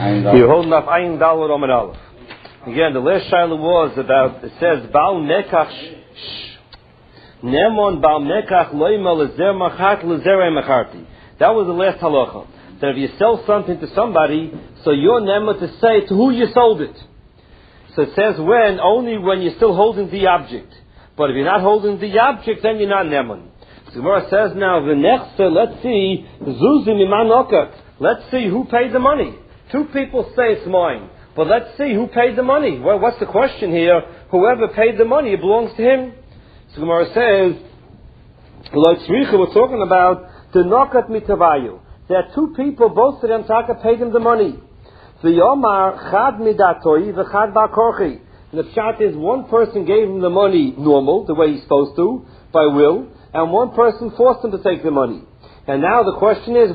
You're holding up Ayin Daled Amud Aleph. Again, the last shiloh was about, it says, Baal Nekach Nemon Baal Nekach Loima Lezer Machat Lezerei Macharti. That was the last halacha. That if you sell something to somebody, so you're nema to say to who you sold it. So it says only when you're still holding the object. But if you're not holding the object, then you're not neman. So Gemara says now, V'nechse, let's see, Zuzim Iman Okat. Let's see who paid the money. Two people say it's mine. But let's see who paid the money. Well, what's the question here? Whoever paid the money, it belongs to him. So Gemara says, we're talking about the Nokat Mitavayu. There are two people, both of them Taka paid him the money. The Yomar Chad Midatoi v'Chad Ba'Korchi. And the pshat is one person gave him the money normal, the way he's supposed to, by will, and one person forced him to take the money. And now the question is,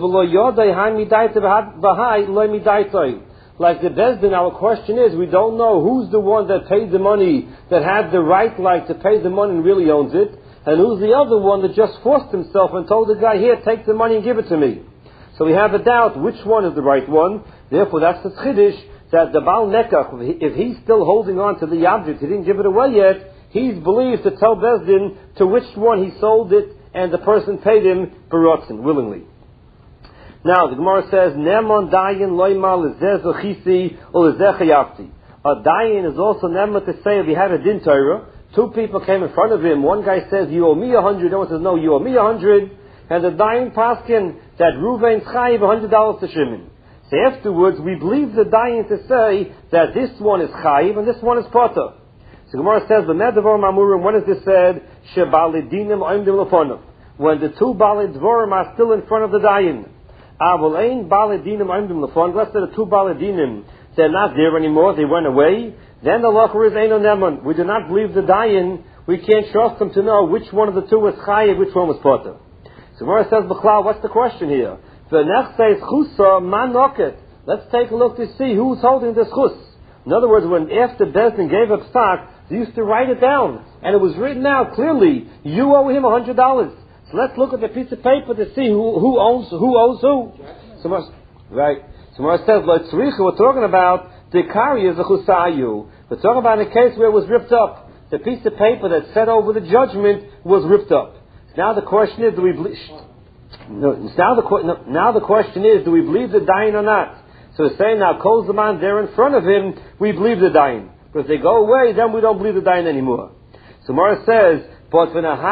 like the Bezdin, our question is, we don't know who's the one that paid the money, that had the right like to pay the money and really owns it, and who's the other one that just forced himself and told the guy, here, take the money and give it to me. So we have a doubt which one is the right one. Therefore, that's the chiddush that the Baal Nekach, if he's still holding on to the object, he didn't give it away yet, he's believed to tell Bezdin to which one he sold it, and the person paid him berotzen, willingly. Now, the Gemara says, Nemon dayin loima lezeh zochisi or lezeh chayavti. A dayin is also nemon to say if he had a din Torah, two people came in front of him, one guy says, you owe me 100, the one says, no, you owe me 100, and the dayin paskin that Ruvain's chayiv $100 to Shimon. So afterwards, we believe the dayin to say that this one is chayiv and this one is potter. So Gemara says, "B'medavar mamurim." When is this said? Shebaledinim oimdim lefonav. When the two balidvorim are still in front of the dayin. Avolain baledinim oimdim lefonav. Let's say the two baledinim, they're not there anymore. They went away. Then the lacher is eino neman. We do not believe the dayin. We can't trust them to know which one of the two was chayiv, which one was potter. So Gemara says, "B'chlal, what's the question here?" The next says chusa manoket. Let's take a look to see who's holding this chus. In other words, when after Bezdin gave up stock, they used to write it down, and it was written out clearly. You owe him $100. So let's look at the piece of paper to see who owes who. So right. So Mara says, we're talking about the kari is a chusayu. We're talking about a case where it was ripped up. The piece of paper that said over the judgment was ripped up. Now the question is, do we believe? Now the question is, do we believe the dayin or not? So it's saying now, Kol Zaman, they're in front of him, we believe the dayin. But if they go away, then we don't believe the dayin anymore. So Mara says, but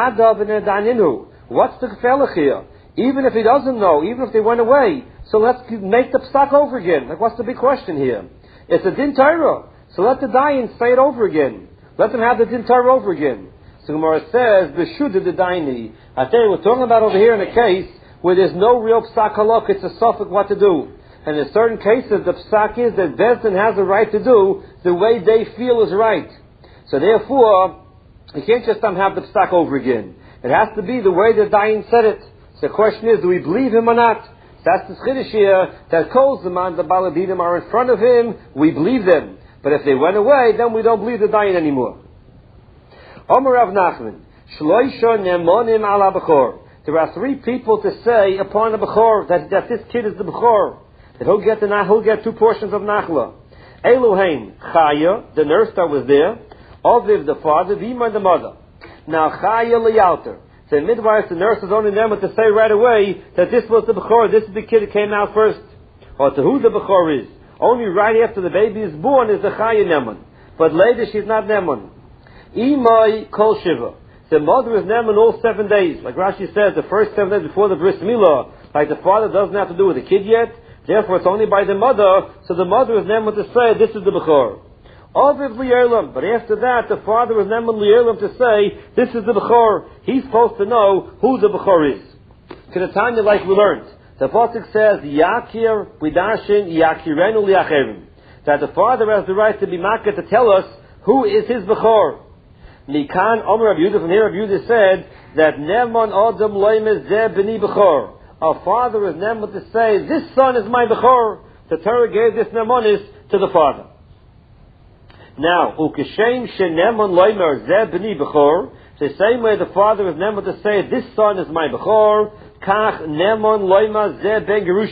what's the felach here? Even if he doesn't know, even if they went away, so let's make the stock over again. Like, what's the big question here? It's a din Torah. So let the dayin say it over again. Let them have the din Torah over again. So Gemara says, B'shudah the daini. I tell you, we're talking about over here in a case where there's no real psak halach, it's a suffix what to do. And in certain cases, the psak is that Bezdin has a right to do the way they feel is right. So therefore, you can't just have the psak over again. It has to be the way the dayin said it. So the question is, do we believe him or not? So that's the chiddush here, that Kol Zaman, the baladinim are in front of him, we believe them. But if they went away, then we don't believe the dayin anymore. Omer Rav Nachman, Shloisha nemonim ala b'chor. There are three people to say upon the b'chor that this kid is the b'chor. That he'll get 2 portions of nachla. Eluhain, Chaya, the nurse that was there, Oviv, the father, Vima, the mother. Now Chaya liyalter. The midwife, the nurse is only them to say right away that this was the b'chor, this is the kid that came out first. Or to who the b'chor is. Only right after the baby is born is the Chaya neman. But later she's not neman. Imai kol shiva. The mother is neman all 7 days. Like Rashi says, the first 7 days before the bris milah, like the father doesn't have to do with the kid yet. Therefore, it's only by the mother, so the mother is neman to say, this is the b'chor. Aviv li'erlam, but after that, the father is neman li'erlam to say, this is the b'chor. He's supposed to know who the b'chor is. Kinatanya, like we learned, the pasuk says, Yakir b'darshin yakirenu li'acherim. That the father has the right to be makar to tell us who is his b'chor. Mikan Omer Rav Yehuda, from here Rav Yehuda said, that neman adam loimez zeh b'ni b'chor. Our father is neman to say, this son is my b'chor. The Torah gave this nemanis to the father. Now, ukeshem sheneman loimer zeh b'ni b'chor. The same way the father is neman to say, this son is my b'chor. Kach neman loimer zeh ben gerusha.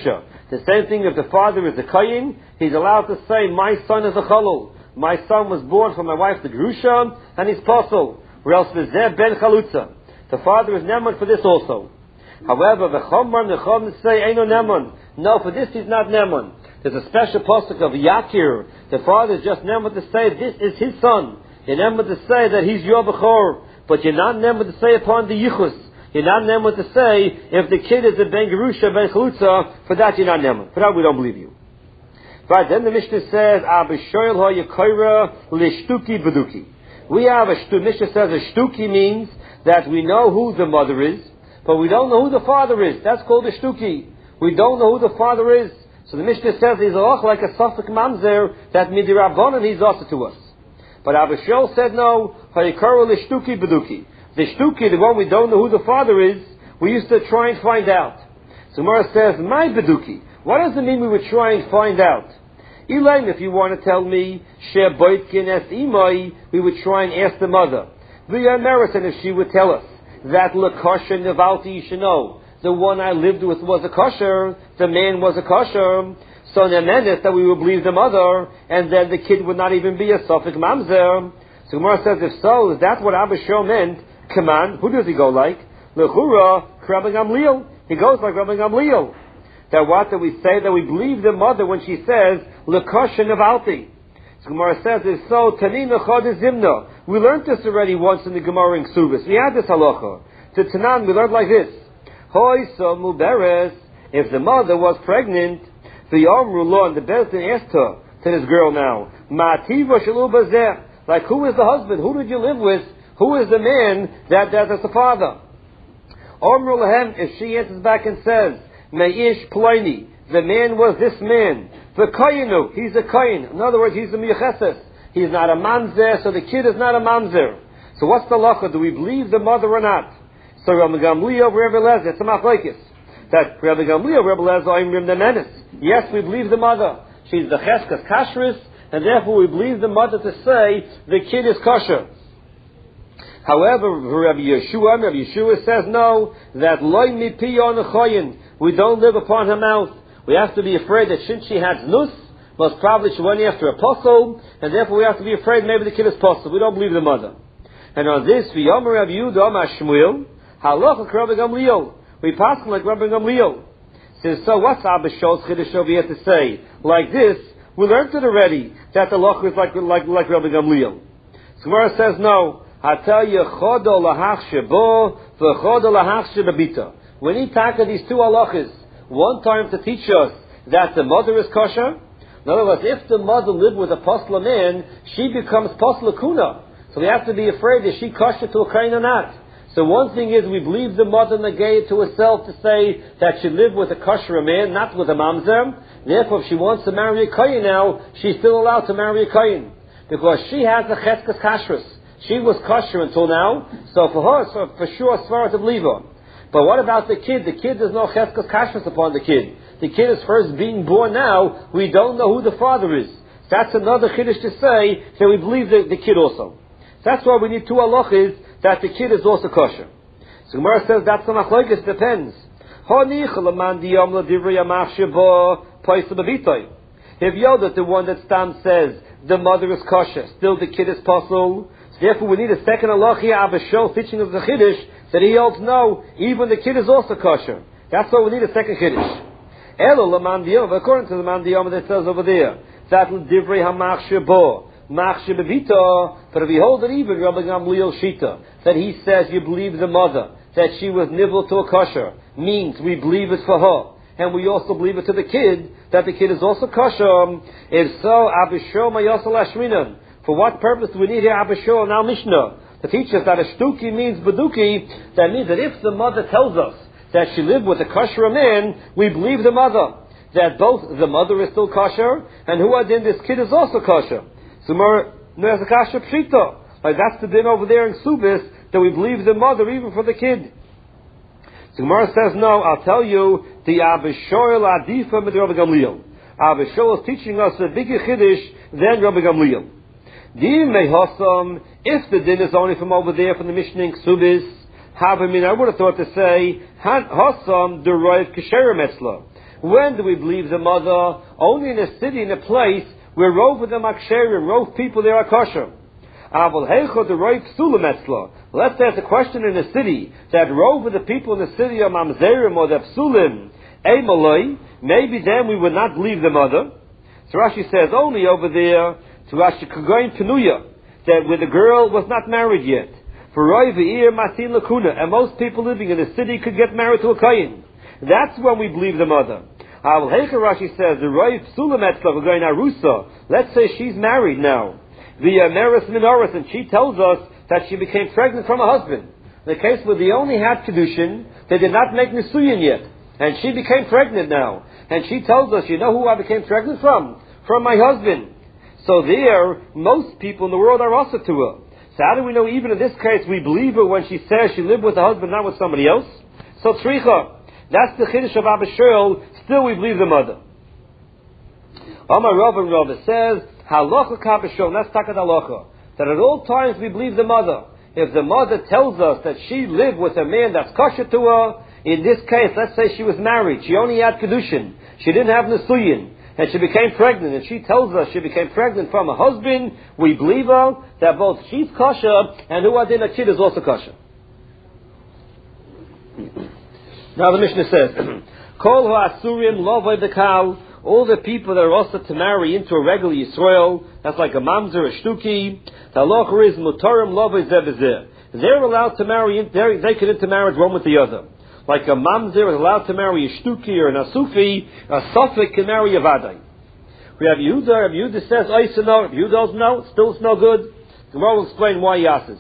The same thing if the father is a kohen, he's allowed to say, my son is a chalul. My son was born from my wife the Gerusha, and he's posel. Or else v'zeh ben chalutza. The father is neman for this also. However, the chomar nechom say eino neman. No, for this he's not neman. There's a special postuk of Yakir. The father is just neman to say this is his son. You're neman to say that he's your bechor, but you're not neman to say upon the yichus. You're not neman to say if the kid is a ben Gerusha, ben chalutza. For that you're not neman. For that we don't believe you. Right, then the Mishnah says, Abishoyel ha yakoira lishtuki beduki. We have Mishnah says a shtuki means that we know who the mother is, but we don't know who the father is. That's called a shtuki. We don't know who the father is. So the Mishnah says he's like a safek mamzer, that midirabbanan he's also to us. But Abishol said no, ha yakoira lishtuki beduki. The shtuki, the one we don't know who the father is, we used to try and find out. So Gemara says, my beduki. What does it mean we would try and find out? Elaine, if you want to tell me, Sheboitkin es imai, we would try and ask the mother. V'yamerison, if she would tell us that lekosher nevalti yishano, the one I lived with was a kosher, the man was a kosher, so nemenis that we would believe the mother, and then the kid would not even be a safek mamzer. So Gemara says, if so, is that what Abba Shol meant? Come on, who does he go like? Lechura, Rabbi Gamliel. He goes like Rabbi Gamliel. That what do we say? That we believe the mother when she says lekosher nevalti. So Gemara says it's so tanina chod zimna. We learned this already once in the Gemara in Ksubis. We had this halacha. To Tanan we learned like this: Hoy so muberes. If the mother was pregnant, the Yomru Lo and the Bezdin asked her to this girl now, Ma'ativa shalu bazeh. Like who is the husband? Who did you live with? Who is the man that's the father? Omru lahem. If she answers back and says, Meish Ploini, the man was this man. The Koyenu, he's a Koyen. In other words, he's a Miyacheses. He's not a Mamzer, so the kid is not a Mamzer. So what's the lacha? Do we believe the mother or not? So Rabbi Gamliel, Rabbi Lezer, it's a machlokes. That Rabbi Gamliel, Rabbi Lezer, Imrim the menace. Yes, we believe the mother. She's the Cheskas Kashrus, and therefore we believe the mother to say the kid is kosher. However, Rabbi Yeshua says no, that loy mipi on a choyin. We don't live upon her mouth. We have to be afraid that since she has nus, most probably she went after a posel, and therefore we have to be afraid maybe the kid is posel. We don't believe the mother. And on this, we yomer Rabbi Yehuda Amar Shmuel, halacha Rabbi Gamliel. We pass like Rabbi Gamliel. Says, so what's Abba Shol's Chiddush over here to say? Like this, we learned it already, that the halacha is like Rabbi Gamliel. So Gemara says no. I tell you, chodo lahach shebo, v'chodo lahach shebabita. We need to tackle these two halachas. One time to teach us that the mother is kosher. In other words, if the mother lived with a posla man, she becomes posla kuna. So we have to be afraid, is she kosher to a kain or not? So one thing is, we believe the mother negated to herself to say that she lived with a kosher man, not with a mamzer. Therefore, if she wants to marry a kain now, she's still allowed to marry a kain. Because she has the cheskas kashrus. She was kosher until now, so for her, for sure, Svara to believe her. But what about the kid? The kid, there's no cheskas kashrus upon the kid. The kid is first being born now. We don't know who the father is. That's another chiddush to say that we believe the kid also. That's why we need two halachas, that the kid is also kosher. So Gemara says that's the machlokes, depends. If Yoda, the one that Stam says the mother is kosher, still the kid is possible. Therefore, we need a second halacha here, Abishol, teaching of the chiddush, that he holds no, even the kid is also kosher. That's why we need a second chiddush. Elo l'man diyom, according to the man diyom that says over there, that divrei hamach shebo, mach shebevita, but if we hold it even, Rabbi Gamliel Shita, that he says you believe the mother, that she was nibble to a kosher, means we believe it for her, and we also believe it to the kid, that the kid is also kosher. If so, Abishol mayosel ashminan. For what purpose do we need here Abishol and Al Mishnah? To teach us that a shtuki means beduki. That means that if the mother tells us that she lived with a kosher man, we believe the mother. That both the mother is still kosher, and who are then this kid is also kosher. So there's a kasher pshita. Like that's the din over there in Subis, that we believe the mother even for the kid. So Gemara says no, I'll tell you, the Abishol adifa mit Rabbi Gamliel. Abishol is teaching us a bigger chiddush than Rabbi Gamliel. If the din is only from over there from the Mishnah in Ksubis, I would have thought to say Hasam deroiv kasher metzla. When do we believe the mother? Only in a city, in a place where rove of the maksherim, rove people there are kosher. Let's say it's a question in a city that rove of the people in the city are mamzerim or the psulim, maybe then we would not believe the mother. So Rashi says only over there to Rashi Kagoin Penuya, that where the girl was not married yet. For Roy Ve'ir Masin Lakuna, and most people living in the city could get married to a Kayin. That's when we believe the mother. Al Hecha Rashi says the Roy Psulam Etzla Kagoin Arusa. Let's say she's married now. The Meris Minoris, and she tells us that she became pregnant from a husband. In the case where they only had Kedushin, they did not make Nisuyin yet. And she became pregnant now. And she tells us, you know who I became pregnant from? From my husband. So there, most people in the world are also to her. So how do we know even in this case we believe her when she says she lived with a husband, not with somebody else? So Tzricha, that's the Chiddush of Abba Shirl, still we believe the mother. Amar Rav and Rav says, Halacha Kabashon, that's Takat Halacha, that at all times we believe the mother. If the mother tells us that she lived with a man that's kosher to her, in this case, let's say she was married, she only had Kedushin, she didn't have Nesuyin, and she became pregnant, and she tells us she became pregnant from a husband, we believe her, that both she's kosher, and who adin a kid is also kosher. Now the Mishnah says, Kol ha'asurim lovay dekal, all the people that are also to marry into a regular Yisrael, that's like a mamzer, a shtuki, the halacha is mutarim lovay zeh. They're allowed to marry, they can intermarriage one with the other. Like a mamzer is allowed to marry a shtuki or an asufi, a sofik can marry a vadai. We have Yehuda says, Oisano, Yehuda doesn't know, still it's no good. Tomorrow we'll explain why he asks.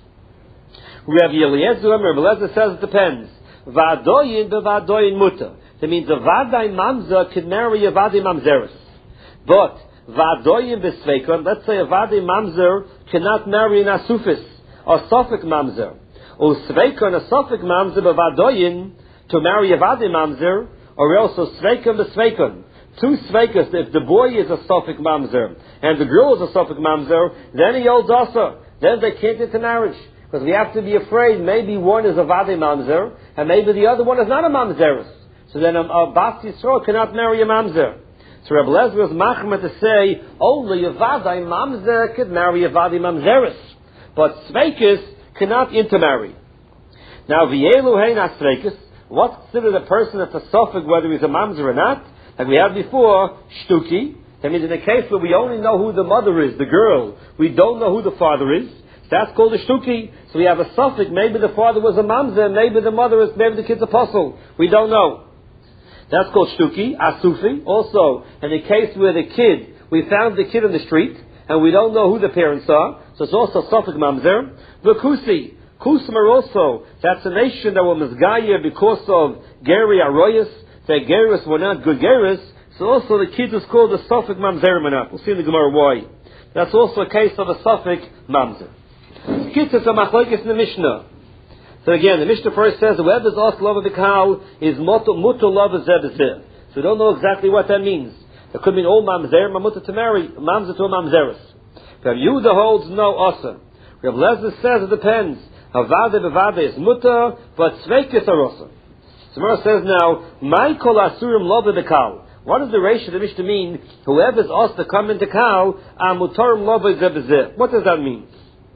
We have Eliezer, Eliezer says it depends. Vadoyin bevadoyin muta. That means a vadai mamzer can marry a vadai mamzeris. But vadoyin besveikon, let's say a vadai mamzer cannot marry an asufis, or sofik mamzer. Or sveikon, a sofik mamzer bevadoyin, to marry a vadai mamzer, or also sveikon besveikon. Two sveikas, if the boy is a sofik mamzer, and the girl is a sofik mamzer, then he holds also. Then they can't intermarriage. Because we have to be afraid, maybe one is a vadai mamzer, and maybe the other one is not a mamzeris. So then a Bas Yisrael cannot marry a mamzer. So Rabbi Lezer was machmer to say, only a vadai mamzer could marry a vadai mamzeris. But sveikis cannot intermarry. Now, v'yelu hein ha-sveikis, what's considered a person that's a sofik, whether he's a mamzer or not? Like we had before, shtuki. That means in the case where we only know who the mother is, the girl, we don't know who the father is. That's called a shtuki. So we have a suffix. Maybe the father was a mamzer, maybe the mother is, maybe the kid's apostle. We don't know. That's called shtuki, asufi. Also, in the case where the kid, we found the kid in the street, and we don't know who the parents are, so it's also suffix mamzer. V'kusi. Kusum are also, that's a nation that were mizgaya because of Geri Aroyas. That Geras were not good Geras, so also the kid is called a suffix mamzer manat. We'll see in the Gemara why. That's also a case of a suffix mamzer. Kitzur a machlokes in the Mishnah. So again, the Mishnah first says whoever is asked love of the cow is mutter love of zeh. So we don't know exactly what that means. It could mean all mamzer, mutter to marry, mamzer to a mamzeris. Rav Yehuda holds no asa. Rav Lezer says it depends. Havade bevade is mutter, but sveikis are asa. So Gemara says now, my kol asurim love of the cow. What does the ratio of the Mishnah mean? Whoever is asked to come into cow, amutarim love of zeh. What does that mean?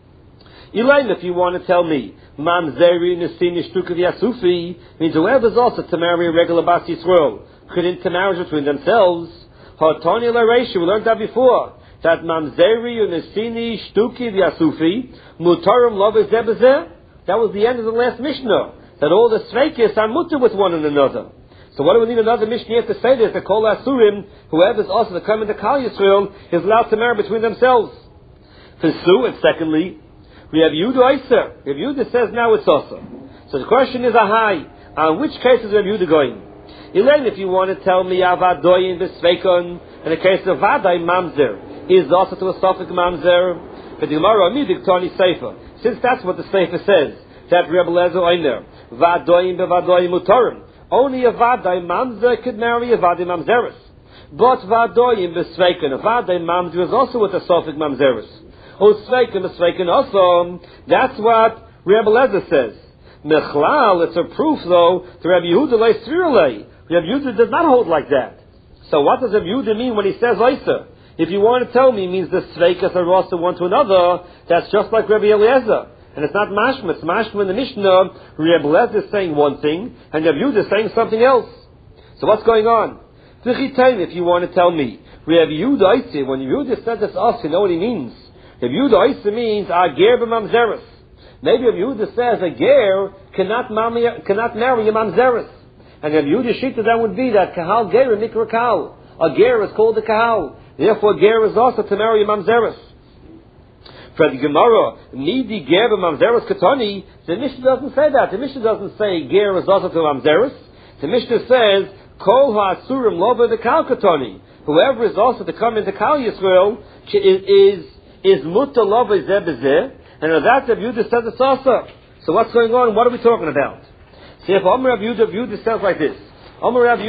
Elaine, if you want to tell me, mamzeri nesini shtuk of yasufi, means whoever is also to marry a regular Bas Yisrael could intermarriage between themselves. Hatani la ratio, we learned that before. That mamzeri nesini shtuki of yasufi, mutarim love of zeh. That was the end of the last Mishnah. That all the sveikis are mutter with one another. So what do we need another Mishnah here to say this? That kol asurim, whoever is also to come into Kal Yisrael, is allowed to marry between themselves. Pursue, and secondly, we have Yehuda Eiser. If Yehuda says now it's also. So the question is, on which case is Rav Yehuda going? Elaine, if you want to tell me, avadoyin v'sveikon, in the case of vadai mamzer, is also to a suffix mamzer. But the Gemara Amidik Tani Sefer, since that's what the Sefer says, that Rebbe Lezer Einer, vadoyin bevadoyin mutarim. Only a vadai mamzer could marry a vadai mamzeris. But vadoyin v'sveikon, a vadai mamzer is also with a suffix mamzeris. Sveiken also. That's what Rebbe Lezer says. Mechlal, it's a proof though, to Rabbi Yehuda Leisvirle. Rabbi Yehuda does not hold like that. So what does Rabbi Yehuda mean when he says Isa? If you want to tell me, it means the Sveikas are also one to another, that's just like Rabbi Eliezer. And it's not mashma, it's mashma in the Mishnah. Rabbi Eliezer is saying one thing, and Rabbi Yehuda is saying something else. So what's going on? If you want to tell me, Rabbi Yehuda Isa, when Rabbi Yehuda said this to us, you know what he means? Rabbi Yehuda Isa means Ager b'mamzeres. Maybe Rabbi Yehuda says a ger cannot marry a mamzeres. And Rabbi Yehuda shita that would be that kahal ger mikra kahal. A ger is called a kahal. Therefore, ger is also to marry a mamzeres. For the Gemara, nidi ger b'mamzeres katani, the Mishnah doesn't say that. The Mishnah doesn't say ger is also to mamzeres. The Mishnah says kol ha'asurim loba the kal katani. Whoever is also to come into Kal Yisrael is mutta loba zeh bezeh. And that Rabbi Yehuda says it's also. So what's going on? What are we talking about? See, if Rabbi Yehuda says like this.